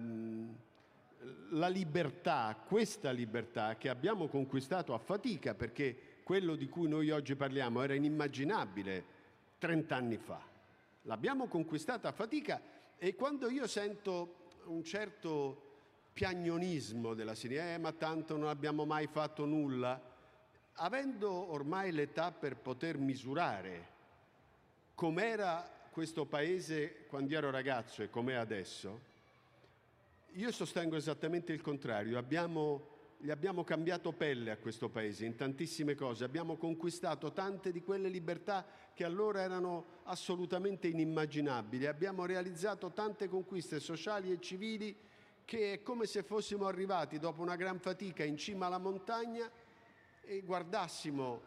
B: libertà, questa libertà che abbiamo conquistato a fatica, perché quello di cui noi oggi parliamo era inimmaginabile 30 anni fa. L'abbiamo conquistata a fatica, e quando io sento un certo piagnonismo della sinistra, ma tanto non abbiamo mai fatto nulla, avendo ormai l'età per poter misurare com'era questo Paese quando io ero ragazzo e com'è adesso, io sostengo esattamente il contrario. Gli abbiamo cambiato pelle a questo Paese in tantissime cose, abbiamo conquistato tante di quelle libertà che allora erano assolutamente inimmaginabili, abbiamo realizzato tante conquiste sociali e civili che è come se fossimo arrivati dopo una gran fatica in cima alla montagna e guardassimo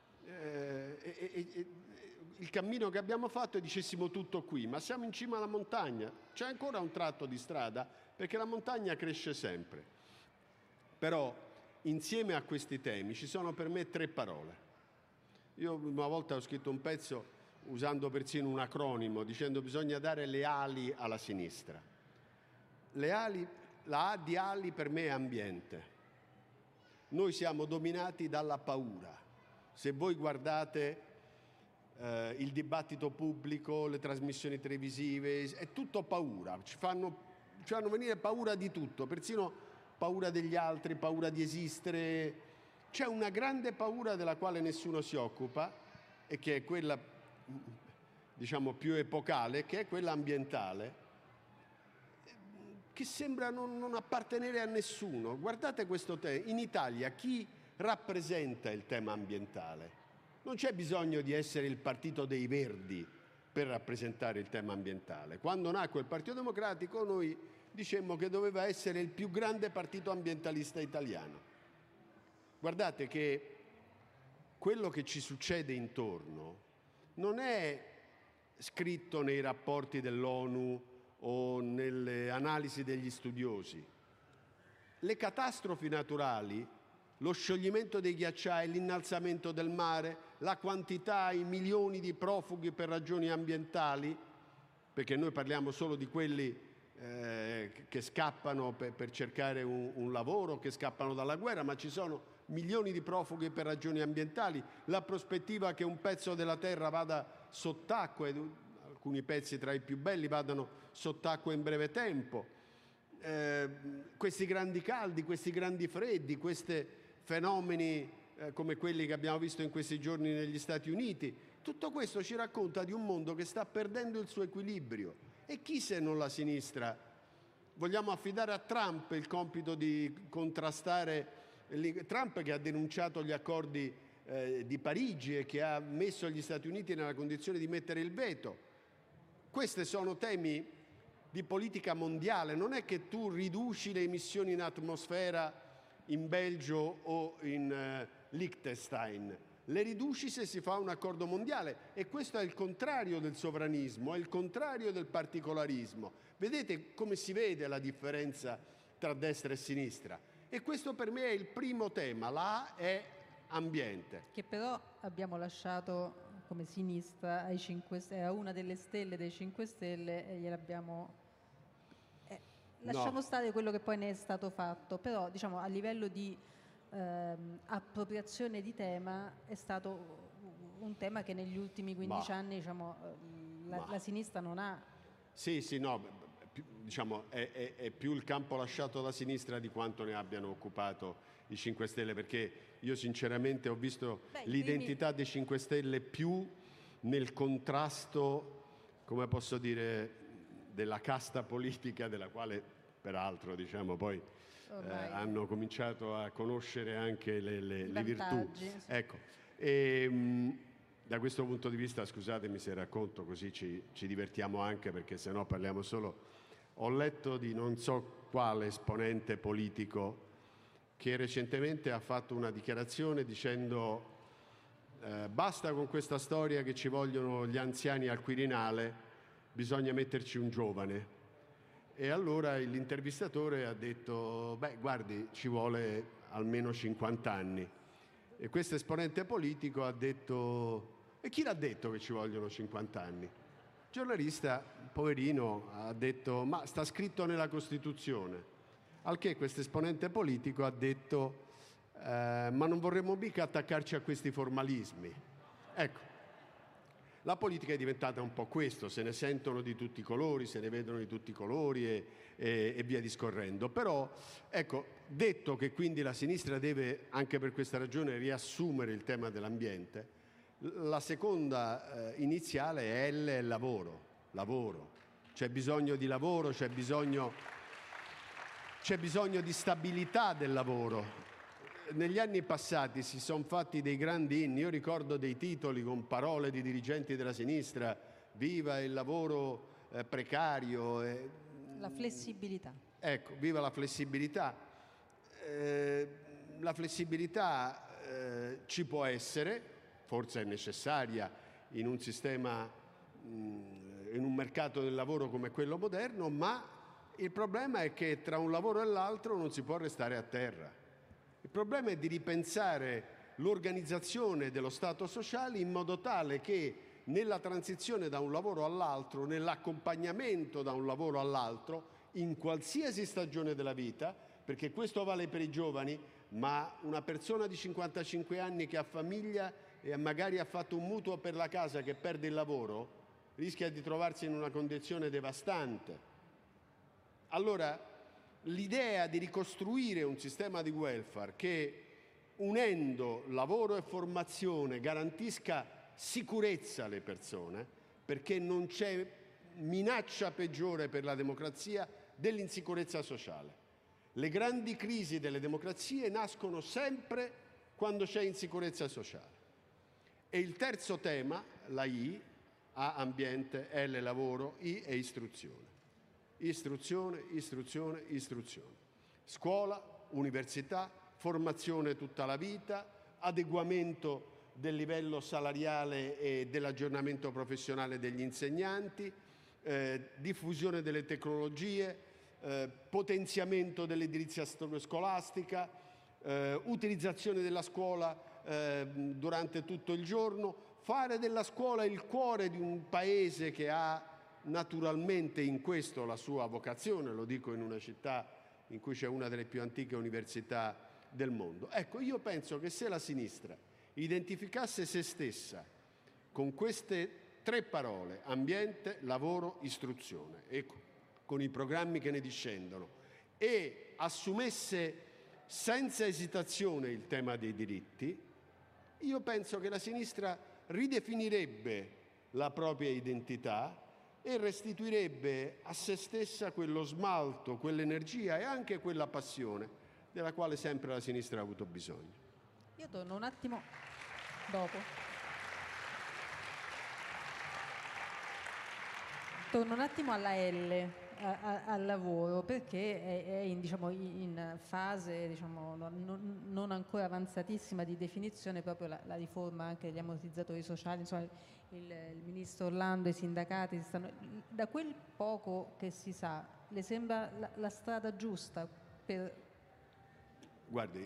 B: il cammino che abbiamo fatto e dicessimo tutto qui, ma siamo in cima alla montagna, c'è ancora un tratto di strada perché la montagna cresce sempre. Però insieme a questi temi ci sono per me 3 parole. Io una volta ho scritto un pezzo usando persino un acronimo, dicendo bisogna dare le ali alla sinistra. La A di ali per me è ambiente. Noi siamo dominati dalla paura. Se voi guardate il dibattito pubblico, le trasmissioni televisive, è tutto paura. Ci fanno venire paura di tutto, persino paura degli altri, paura di esistere, C'è una grande paura della quale nessuno si occupa e che è quella, diciamo, più epocale, che è quella ambientale, che sembra non appartenere a nessuno. Guardate questo tema. In Italia chi rappresenta il tema ambientale? Non c'è bisogno di essere il partito dei Verdi per rappresentare il tema ambientale. Quando nacque il Partito Democratico noi dicemmo che doveva essere il più grande partito ambientalista italiano. Guardate che quello che ci succede intorno non è scritto nei rapporti dell'ONU o nelle analisi degli studiosi. Le catastrofi naturali, lo scioglimento dei ghiacciai, l'innalzamento del mare, la quantità, i milioni di profughi per ragioni ambientali, perché noi parliamo solo di quelli che scappano per cercare un lavoro, che scappano dalla guerra, ma ci sono milioni di profughi per ragioni ambientali, la prospettiva che un pezzo della terra vada sott'acqua, alcuni pezzi tra i più belli vadano sott'acqua in breve tempo, questi grandi caldi, questi grandi freddi, questi fenomeni come quelli che abbiamo visto in questi giorni negli Stati Uniti, tutto questo ci racconta di un mondo che sta perdendo il suo equilibrio. E chi se non la sinistra? Vogliamo affidare a Trump il compito di contrastare Trump, che ha denunciato gli accordi di Parigi e che ha messo gli Stati Uniti nella condizione di mettere il veto. Questi sono temi di politica mondiale, non è che tu riduci le emissioni in atmosfera in Belgio o in Liechtenstein, le riduci se si fa un accordo mondiale, e questo è il contrario del sovranismo, è il contrario del particolarismo. Vedete come si vede la differenza tra destra e sinistra? E questo per me è il primo tema, la A è ambiente.
A: Che però abbiamo lasciato come sinistra ai 5 Stelle, a una delle stelle dei 5 Stelle, e gliel'abbiamo... lasciamo stare quello che poi ne è stato fatto, però diciamo a livello di appropriazione di tema è stato un tema che negli ultimi 15 anni diciamo, la sinistra non ha...
B: Sì, no, diciamo, è più il campo lasciato da sinistra di quanto ne abbiano occupato i 5 Stelle, perché io sinceramente ho visto l'identità dei 5 Stelle più nel contrasto, come posso dire, della casta politica, della quale peraltro diciamo poi hanno cominciato a conoscere anche le virtù.
A: Sì.
B: Ecco, da questo punto di vista, scusatemi se racconto così ci divertiamo anche, perché sennò parliamo solo. Ho letto di non so quale esponente politico che recentemente ha fatto una dichiarazione dicendo basta con questa storia che ci vogliono gli anziani al Quirinale, bisogna metterci un giovane. E allora l'intervistatore ha detto beh, guardi, ci vuole almeno 50 anni. E questo esponente politico ha detto e chi l'ha detto che ci vogliono 50 anni? Il giornalista, poverino, ha detto ma sta scritto nella Costituzione. Al che questo esponente politico ha detto ma non vorremmo mica attaccarci a questi formalismi. Ecco, la politica è diventata un po' questo, se ne sentono di tutti i colori, se ne vedono di tutti i colori e via discorrendo. Però, ecco, detto che quindi la sinistra deve, anche per questa ragione, riassumere il tema dell'ambiente, la seconda iniziale è il lavoro. C'è bisogno di lavoro, c'è bisogno di stabilità del lavoro. Negli anni passati si sono fatti dei grandi inni, io ricordo dei titoli con parole di dirigenti della sinistra, viva il lavoro precario.
A: La flessibilità.
B: Ecco, viva la flessibilità. La flessibilità ci può essere, forse è necessaria in un sistema, in un mercato del lavoro come quello moderno, ma il problema è che tra un lavoro e l'altro non si può restare a terra. Il problema è di ripensare l'organizzazione dello Stato sociale in modo tale che nella transizione da un lavoro all'altro, nell'accompagnamento da un lavoro all'altro, in qualsiasi stagione della vita, perché questo vale per i giovani, ma una persona di 55 anni che ha famiglia e magari ha fatto un mutuo per la casa, che perde il lavoro, rischia di trovarsi in una condizione devastante. Allora, l'idea di ricostruire un sistema di welfare che unendo lavoro e formazione garantisca sicurezza alle persone, perché non c'è minaccia peggiore per la democrazia dell'insicurezza sociale. Le grandi crisi delle democrazie nascono sempre quando c'è insicurezza sociale. E il terzo tema, la I, A ambiente, L lavoro, I è istruzione. Istruzione, istruzione, istruzione. Scuola, università, formazione tutta la vita, adeguamento del livello salariale e dell'aggiornamento professionale degli insegnanti, diffusione delle tecnologie, potenziamento dell'edilizia scolastica, utilizzazione della scuola durante tutto il giorno, fare della scuola il cuore di un paese che ha naturalmente in questo la sua vocazione, lo dico in una città in cui c'è una delle più antiche università del mondo. Ecco, io penso che se la sinistra identificasse se stessa con queste tre parole, ambiente, lavoro, istruzione, e con i programmi che ne discendono, e assumesse senza esitazione il tema dei diritti, io penso che la sinistra ridefinirebbe la propria identità e restituirebbe a se stessa quello smalto, quell'energia e anche quella passione della quale sempre la sinistra ha avuto bisogno.
A: Io torno un attimo dopo. Torno un attimo alla L, al lavoro, perché è in, diciamo, in fase, diciamo, non ancora avanzatissima di definizione proprio la riforma anche degli ammortizzatori sociali. Insomma, il ministro Orlando e i sindacati da quel poco che si sa, le sembra la strada giusta per...
B: Guardi,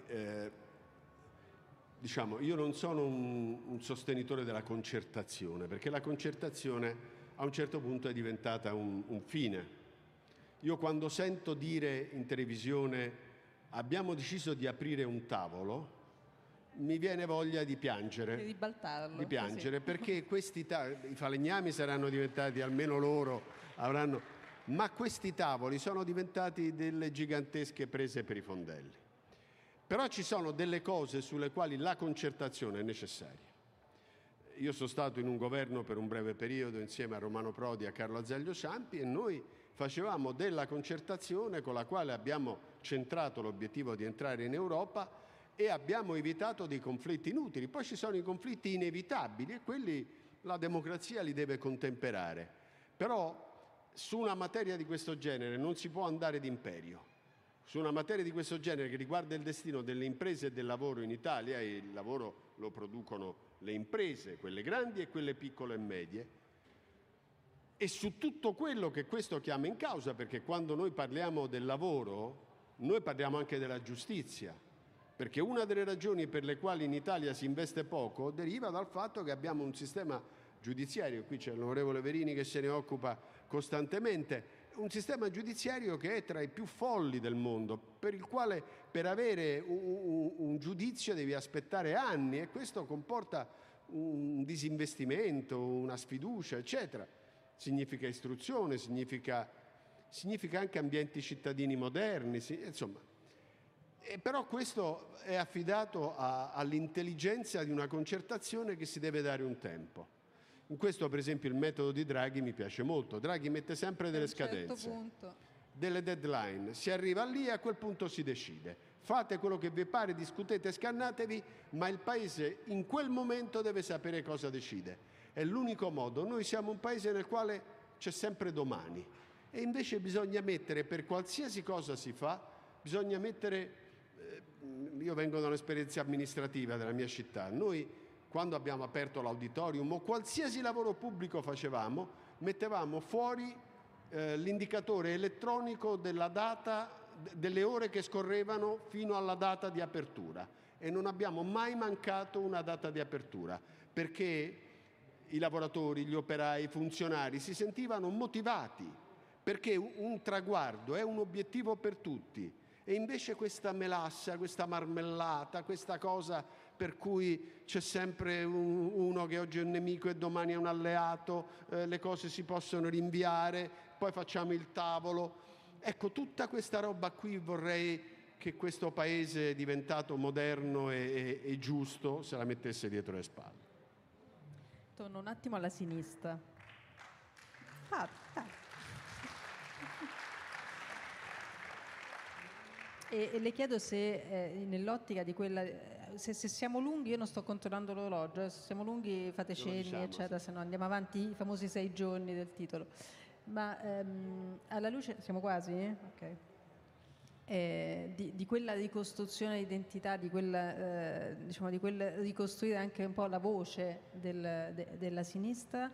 B: diciamo, io non sono un sostenitore della concertazione, perché la concertazione a un certo punto è diventata un fine. Io quando sento dire in televisione abbiamo deciso di aprire un tavolo, mi viene voglia di piangere.
A: Di ribaltarlo.
B: Di piangere,
A: sì.
B: Perché questi i falegnami saranno diventati, almeno loro avranno... Ma questi tavoli sono diventati delle gigantesche prese per i fondelli. Però ci sono delle cose sulle quali la concertazione è necessaria. Io sono stato in un governo per un breve periodo insieme a Romano Prodi e a Carlo Azeglio Ciampi e noi facevamo della concertazione con la quale abbiamo centrato l'obiettivo di entrare in Europa e abbiamo evitato dei conflitti inutili. Poi ci sono i conflitti inevitabili e quelli la democrazia li deve contemperare. Però su una materia di questo genere non si può andare d'imperio. Su una materia di questo genere che riguarda il destino delle imprese e del lavoro in Italia, e il lavoro lo producono le imprese, quelle grandi e quelle piccole e medie, e su tutto quello che questo chiama in causa, perché quando noi parliamo del lavoro, noi parliamo anche della giustizia, perché una delle ragioni per le quali in Italia si investe poco deriva dal fatto che abbiamo un sistema giudiziario, qui c'è l'onorevole Verini che se ne occupa costantemente, un sistema giudiziario che è tra i più folli del mondo, per il quale per avere un giudizio devi aspettare anni e questo comporta un disinvestimento, una sfiducia, eccetera. Significa istruzione, significa anche ambienti cittadini moderni, insomma. Però questo è affidato all'intelligenza di una concertazione che si deve dare un tempo. In questo, per esempio, il metodo di Draghi mi piace molto. Draghi mette sempre delle scadenze, delle deadline. Si arriva lì e a quel punto si decide. Fate quello che vi pare, discutete, scannatevi, ma il Paese in quel momento deve sapere cosa decide. È l'unico modo. Noi siamo un Paese nel quale c'è sempre domani. E invece bisogna mettere, per qualsiasi cosa si fa, bisogna mettere... io vengo da un'esperienza amministrativa della mia città. Noi... quando abbiamo aperto l'auditorium o qualsiasi lavoro pubblico facevamo, mettevamo fuori l'indicatore elettronico della data, delle ore che scorrevano fino alla data di apertura e non abbiamo mai mancato una data di apertura perché i lavoratori, gli operai, i funzionari si sentivano motivati perché un traguardo è un obiettivo per tutti e invece questa melassa, questa marmellata, questa cosa per cui c'è sempre uno che oggi è un nemico e domani è un alleato, le cose si possono rinviare, poi facciamo il tavolo. Ecco, tutta questa roba qui vorrei che questo paese diventato moderno e giusto se la mettesse dietro le spalle.
A: Torno un attimo alla sinistra. E le chiedo se nell'ottica di quella, se siamo lunghi, io non sto controllando l'orologio, se siamo lunghi fate cenni, diciamo, eccetera, se no andiamo avanti i famosi 6 giorni del titolo. Ma alla luce, siamo quasi? Ok. Di quella ricostruzione di identità, di quella, diciamo, di quel ricostruire anche un po' la voce della sinistra,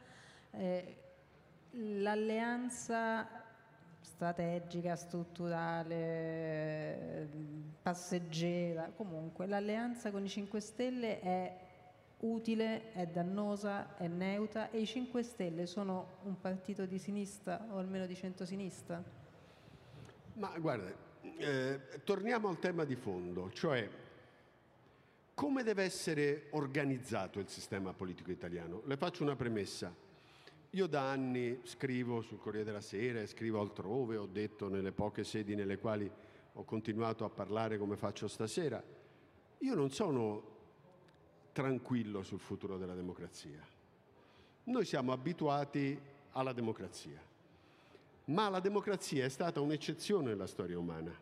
A: l'alleanza strategica, strutturale, passeggera, comunque l'alleanza con i 5 Stelle è utile, è dannosa, è neutra, e i 5 Stelle sono un partito di sinistra o almeno di centrosinistra?
B: Ma guarda, torniamo al tema di fondo, cioè come deve essere organizzato il sistema politico italiano. Le faccio una premessa. Io da anni scrivo sul Corriere della Sera, scrivo altrove, ho detto nelle poche sedi nelle quali ho continuato a parlare come faccio stasera, io non sono tranquillo sul futuro della democrazia. Noi siamo abituati alla democrazia, ma la democrazia è stata un'eccezione nella storia umana.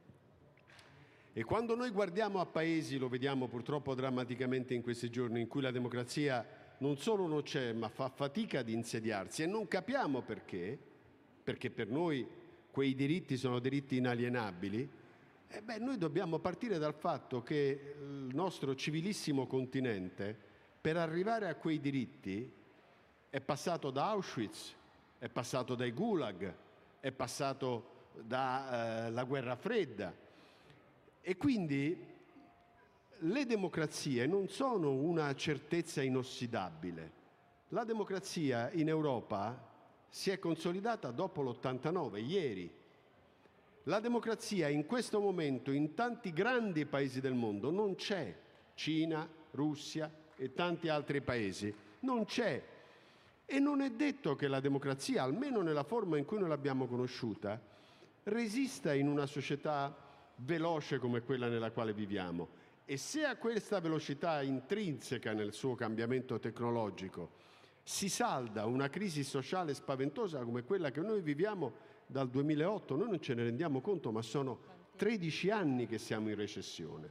B: E quando noi guardiamo a paesi, lo vediamo purtroppo drammaticamente in questi giorni, in cui la democrazia non solo non c'è, ma fa fatica ad insediarsi, e non capiamo perché per noi quei diritti sono diritti inalienabili, noi dobbiamo partire dal fatto che il nostro civilissimo continente, per arrivare a quei diritti, è passato da Auschwitz, è passato dai Gulag, è passato dalla guerra fredda, e quindi le democrazie non sono una certezza inossidabile. La democrazia in Europa si è consolidata dopo l'89, ieri. La democrazia in questo momento in tanti grandi paesi del mondo non c'è. Cina, Russia e tanti altri paesi. Non c'è. E non è detto che la democrazia, almeno nella forma in cui noi l'abbiamo conosciuta, resista in una società veloce come quella nella quale viviamo. E se a questa velocità intrinseca nel suo cambiamento tecnologico si salda una crisi sociale spaventosa come quella che noi viviamo dal 2008, noi non ce ne rendiamo conto, ma sono 13 anni che siamo in recessione.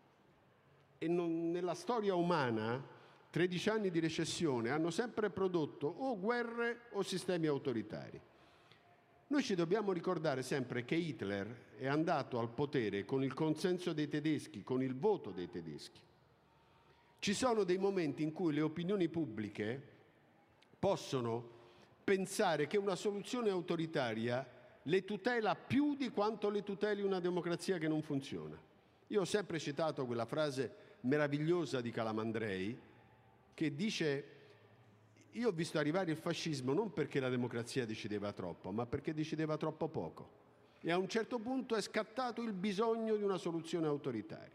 B: E nella storia umana 13 anni di recessione hanno sempre prodotto o guerre o sistemi autoritari. Noi ci dobbiamo ricordare sempre che Hitler è andato al potere con il consenso dei tedeschi, con il voto dei tedeschi. Ci sono dei momenti in cui le opinioni pubbliche possono pensare che una soluzione autoritaria le tutela più di quanto le tuteli una democrazia che non funziona. Io ho sempre citato quella frase meravigliosa di Calamandrei che dice: io ho visto arrivare il fascismo non perché la democrazia decideva troppo, ma perché decideva troppo poco. E a un certo punto è scattato il bisogno di una soluzione autoritaria.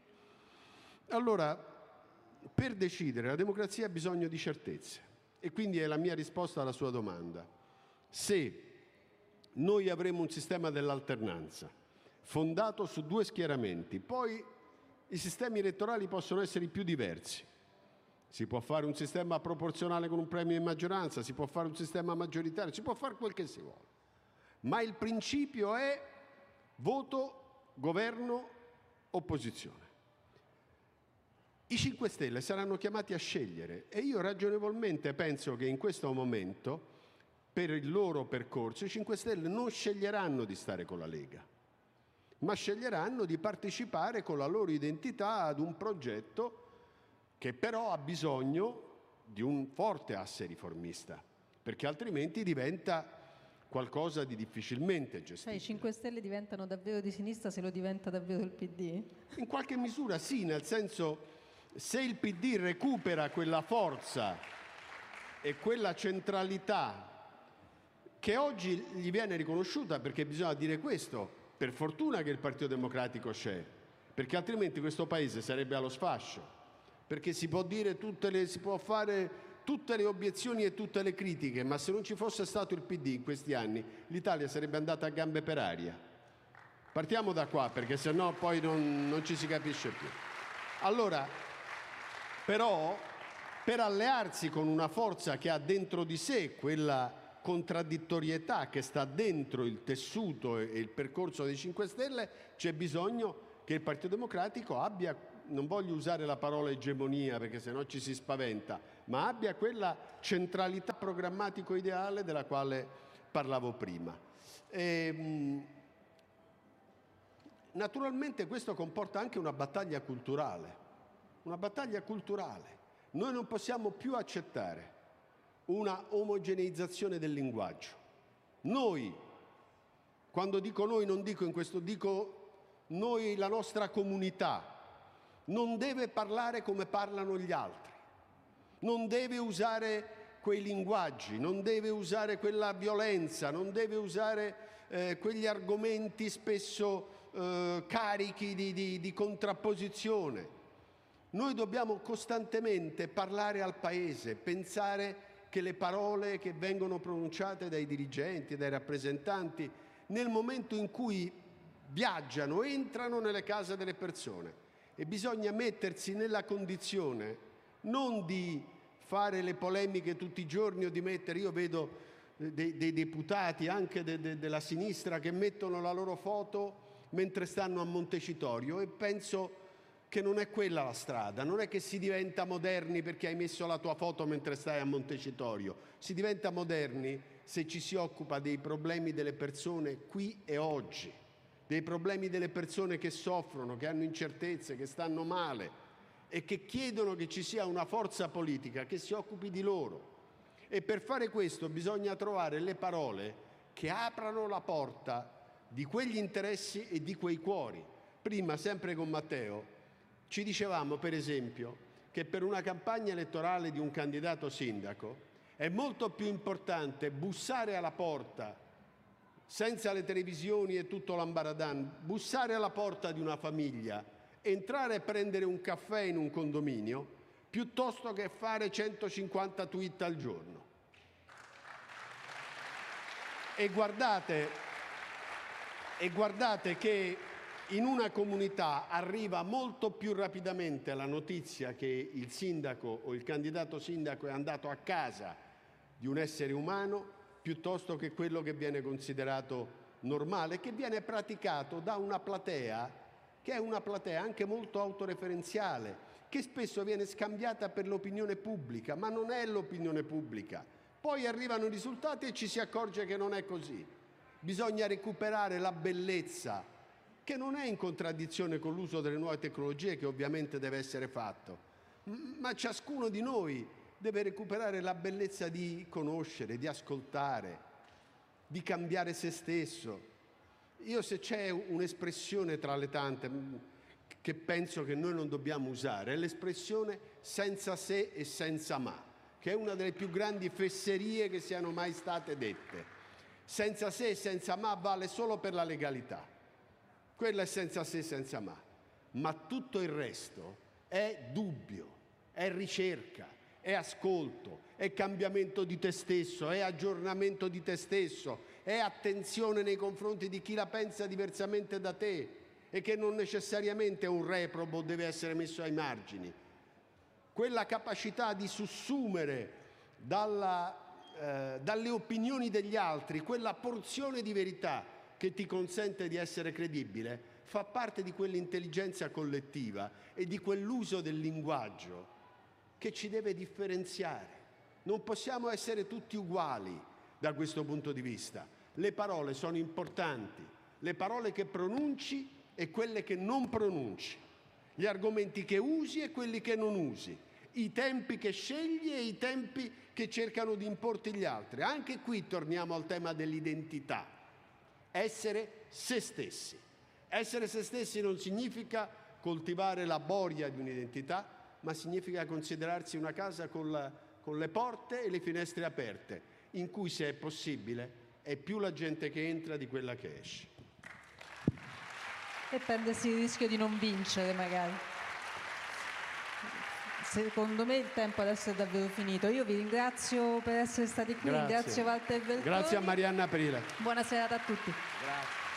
B: Allora, per decidere, la democrazia ha bisogno di certezze. E quindi è la mia risposta alla sua domanda. Se noi avremo un sistema dell'alternanza fondato su 2 schieramenti, poi i sistemi elettorali possono essere i più diversi. Si può fare un sistema proporzionale con un premio di maggioranza, si può fare un sistema maggioritario, si può fare quel che si vuole. Ma il principio è voto, governo, opposizione. I 5 Stelle saranno chiamati a scegliere e io ragionevolmente penso che in questo momento, per il loro percorso, i 5 Stelle non sceglieranno di stare con la Lega, ma sceglieranno di partecipare con la loro identità ad un progetto che però ha bisogno di un forte asse riformista, perché altrimenti diventa qualcosa di difficilmente gestibile.
A: Cioè i 5 Stelle diventano davvero di sinistra se lo diventa davvero il PD?
B: In qualche misura sì, nel senso, se il PD recupera quella forza e quella centralità che oggi gli viene riconosciuta, perché bisogna dire questo, per fortuna che il Partito Democratico c'è, perché altrimenti questo Paese sarebbe allo sfascio. Perché si può dire si può fare tutte le obiezioni e tutte le critiche, ma se non ci fosse stato il PD in questi anni, l'Italia sarebbe andata a gambe per aria. Partiamo da qua, perché sennò poi non ci si capisce più. Allora, però, per allearsi con una forza che ha dentro di sé quella contraddittorietà che sta dentro il tessuto e il percorso dei 5 Stelle, c'è bisogno che il Partito Democratico abbia, non voglio usare la parola egemonia perché sennò ci si spaventa, ma abbia quella centralità programmatico-ideale della quale parlavo prima. Naturalmente questo comporta anche una battaglia culturale. Noi non possiamo più accettare una omogeneizzazione del linguaggio. Noi, quando dico noi non dico in questo, dico noi, la nostra comunità, non deve parlare come parlano gli altri, non deve usare quei linguaggi, non deve usare quella violenza, non deve usare quegli argomenti spesso carichi di contrapposizione. Noi dobbiamo costantemente parlare al Paese, pensare che le parole che vengono pronunciate dai dirigenti, dai rappresentanti, nel momento in cui viaggiano, entrano nelle case delle persone, e bisogna mettersi nella condizione non di fare le polemiche tutti i giorni o di mettere, io vedo dei deputati anche della sinistra che mettono la loro foto mentre stanno a Montecitorio, e penso che non è quella la strada. Non è che si diventa moderni perché hai messo la tua foto mentre stai a Montecitorio, si diventa moderni se ci si occupa dei problemi delle persone qui e oggi, dei problemi delle persone che soffrono, che hanno incertezze, che stanno male e che chiedono che ci sia una forza politica che si occupi di loro. E per fare questo bisogna trovare le parole che aprano la porta di quegli interessi e di quei cuori. Prima, sempre con Matteo, ci dicevamo, per esempio, che per una campagna elettorale di un candidato sindaco è molto più importante bussare alla porta, senza le televisioni e tutto l'ambaradan, bussare alla porta di una famiglia, entrare e prendere un caffè in un condominio, piuttosto che fare 150 tweet al giorno. E guardate che in una comunità arriva molto più rapidamente la notizia che il sindaco o il candidato sindaco è andato a casa di un essere umano, piuttosto che quello che viene considerato normale, che viene praticato da una platea che è una platea anche molto autoreferenziale, che spesso viene scambiata per l'opinione pubblica, ma non è l'opinione pubblica. Poi arrivano i risultati e ci si accorge che non è così. Bisogna recuperare la bellezza, che non è in contraddizione con l'uso delle nuove tecnologie, che ovviamente deve essere fatto, ma ciascuno di noi deve recuperare la bellezza di conoscere, di ascoltare, di cambiare se stesso. Io, se c'è un'espressione tra le tante che penso che noi non dobbiamo usare, è l'espressione senza se e senza ma, che è una delle più grandi fesserie che siano mai state dette. Senza se e senza ma vale solo per la legalità. Quella è senza se, senza ma tutto il resto è dubbio, è ricerca, è ascolto, è cambiamento di te stesso, è aggiornamento di te stesso, è attenzione nei confronti di chi la pensa diversamente da te e che non necessariamente è un reprobo, deve essere messo ai margini. Quella capacità di sussumere dalle opinioni degli altri quella porzione di verità che ti consente di essere credibile, fa parte di quell'intelligenza collettiva e di quell'uso del linguaggio che ci deve differenziare. Non possiamo essere tutti uguali da questo punto di vista. Le parole sono importanti, le parole che pronunci e quelle che non pronunci, gli argomenti che usi e quelli che non usi, i tempi che scegli e i tempi che cercano di importi gli altri. Anche qui torniamo al tema dell'identità. Essere se stessi. Essere se stessi non significa coltivare la boria di un'identità, ma significa considerarsi una casa con le porte e le finestre aperte, in cui, se è possibile, è più la gente che entra di quella che esce.
A: E prendersi il rischio di non vincere, magari. Secondo me il tempo adesso è davvero finito. Io vi ringrazio per essere stati qui, ringrazio Walter Veltroni.
B: Grazie a Marianna Aprile.
A: Buona serata a tutti.
B: Grazie.